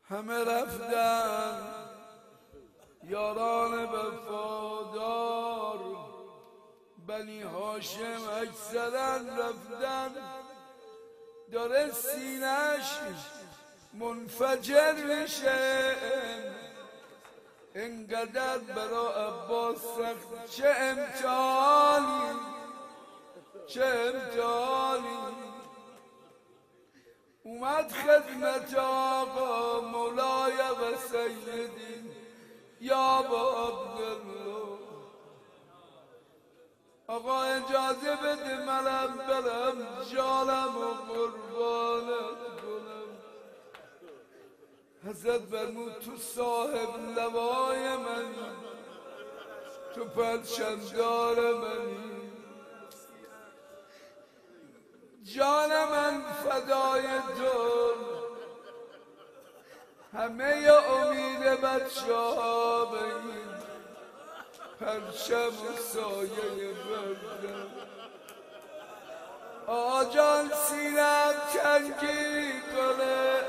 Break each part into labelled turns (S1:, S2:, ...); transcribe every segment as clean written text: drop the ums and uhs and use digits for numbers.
S1: همه رفتن یاران وفادار، بنی هاشم اکثرا رفتن. داره سینه‌اش منفجر میشه، انقدر برا عباس سخت. چه امتحانی، چه امتحانی. اومد خدمت آقا مولای و سیدی یا با عبدالله. آقا اجازه بده منم برم جانم و قربانت کنم. حضرت فرمود تو صاحب لوای من، تو پرچمدار من، جان من فدای تو. همه امید بچه ها به این پرچم و سایه بردم. آجان سینم تنگی کنه،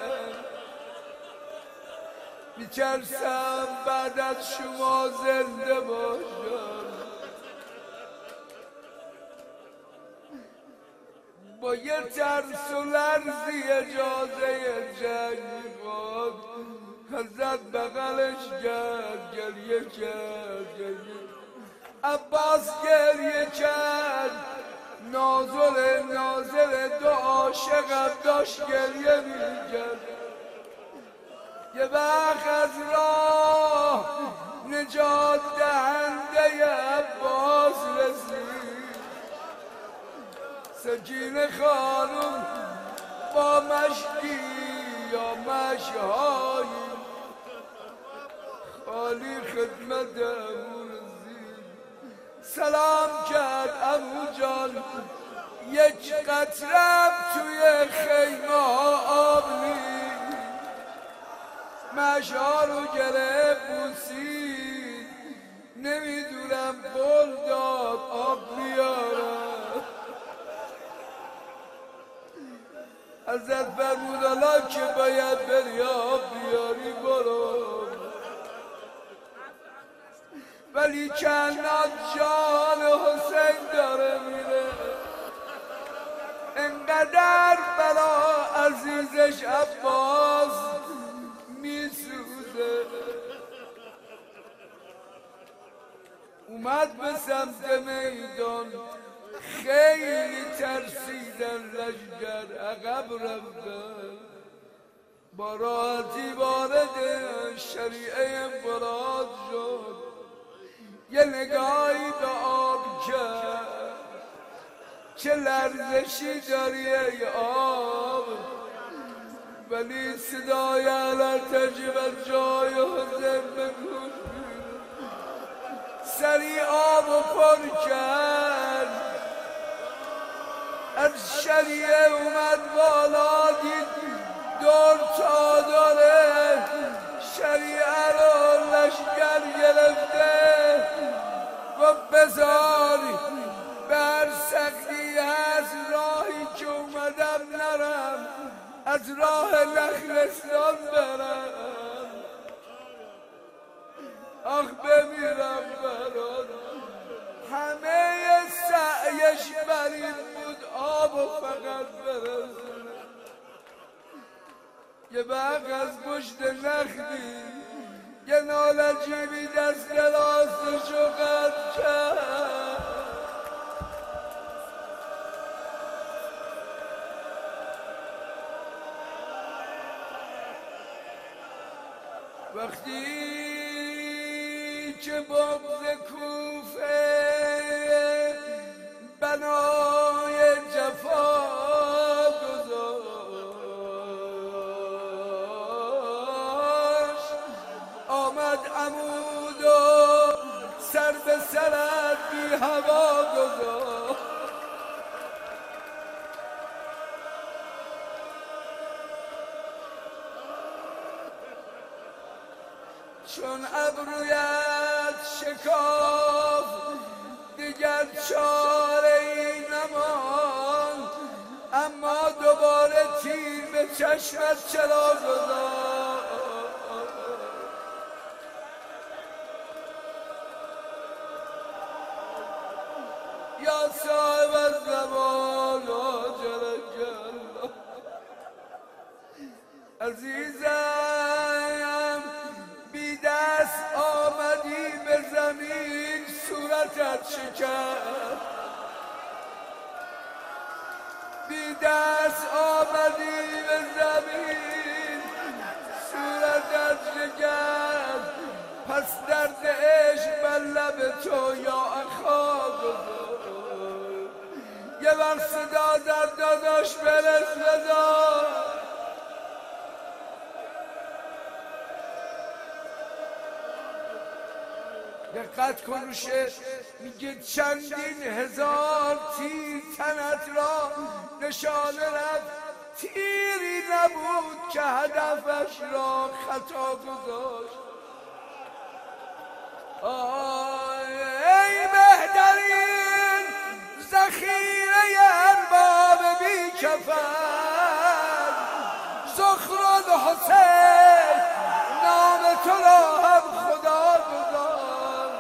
S1: میترسم بعد از شما زنده باشم. با یه ترس و لرزی اجازه جنگ میخواد. حضرت بغلش کرد، گریه کرد. عباس گریه کرد. ناظر دو عاشقم داشت گریه میکرد. یه وقت از راه نجات دهنده عباس رسید. سکینه خانم با مشکی یا مشهایی خالی خدمت امو رسید. سلام کرد امو جان، یک قطرم توی خیمه ها آب نیست. مشها رو گره بوسید، نمیدونم قول داد آب بیارم. حضرت فرمود حالا که باید بری آب بیاری برو، ولی کنات جان حسین داره میره. انقدر برا عزیزش عباس میسوزه. اومد به سمت میدان، خیلی ترسیدن، لشگر عقب رفتن. با راحتی وارد شریعه فرات شد. یه نگاهی به آب کرد، چه لرزشی داری ای آب، ولی صدای علتجی و جای حسین به گوش میره. سریع آب و پر کرد، از شریعه اومد بالا، دید دور تا داره شریعه رو لشگر گرفته. گفت بذاری بر سختی از راهی که اومدم نرم، از راه نخلستان برم. آخ بمیرم برات. همه سعیش بر این بود آب و فقط برسونه. یه برق از پشت نخلی یه نالجیبی دست راستشو قطع کرد. وقتی که بغض کوفه بنای جفا آمد عمود و سر به سرت بی هوا گذاشت. چون ابرویت شکاف دیگر چاره ای نماند، اما دوباره تیر به چشمت چرا گذاشت؟ عزیزم بی دست آمدی به زمین صورتت شکست، بی دست آمدی به زمین صورتت شکست، پس درد عشق بر لب تو یا اخا گذار، یه بر صدا در داداش برس بزار. دقت کن رو شعر میگه چندین هزار تیر تنت را نشانه رفت، تیری نبود که هدفش را خطا گذاشت. ای بهترین ذخیره ارباب بی کفن، زخرد حسین نام تو را هم خدا گذار.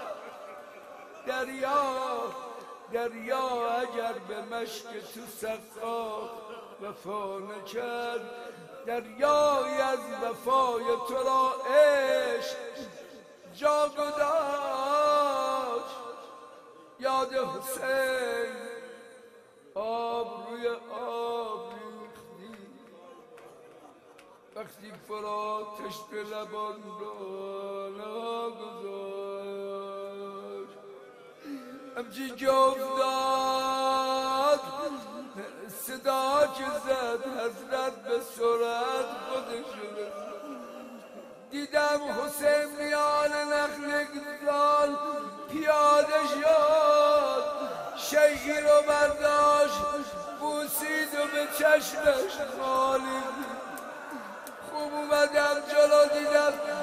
S1: دریا اگر به مشک تو سقا وفا نکرد، دریای از وفای تو را عشق جا گذاشت. یاد حسین آب روی آب ریختی، وقتی فرات تشت لبان را نگذاشت. همچی که افتاد صدا که زد حضرت به سرعت خودش رسید. دیدم حسین میان نخل گلزار پیاده شد، شیعی رو برداشت بوسید و به چشمش خالی. خوب اومدم جلو دیدم